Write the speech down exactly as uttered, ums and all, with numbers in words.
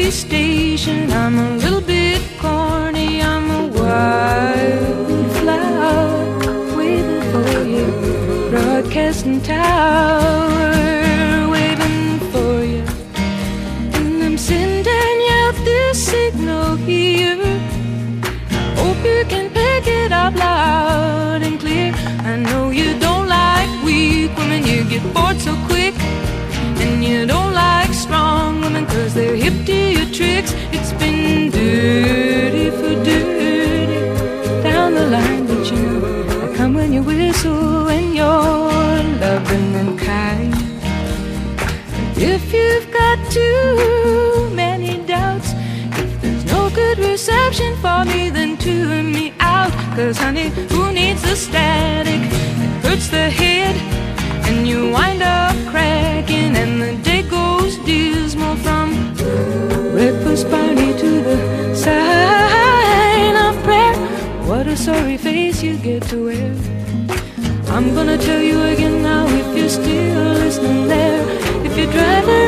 police station. I'm a little bit corny, I'm a wildflower waiting for you. Broadcasting tower waiting for you. And I'm sending out this signal here. I hope you can pick it up loud and clear. I know you don't like weak women, you get bored so quick. And you don't like strong women, cause they're hip to your tricks. It's been dirty for dirty down the line, but you know I come when you whistle and you're loving and kind. If you've got too many doubts, if there's no good reception for me, then tune me out. Cause honey, who needs the static? It hurts the head and you wind up cracking, and the day goes dismal from breakfast party to the sign of prayer. What a sorry face you get to wear. I'm gonna tell you again now, if you're still listening there. If you're driving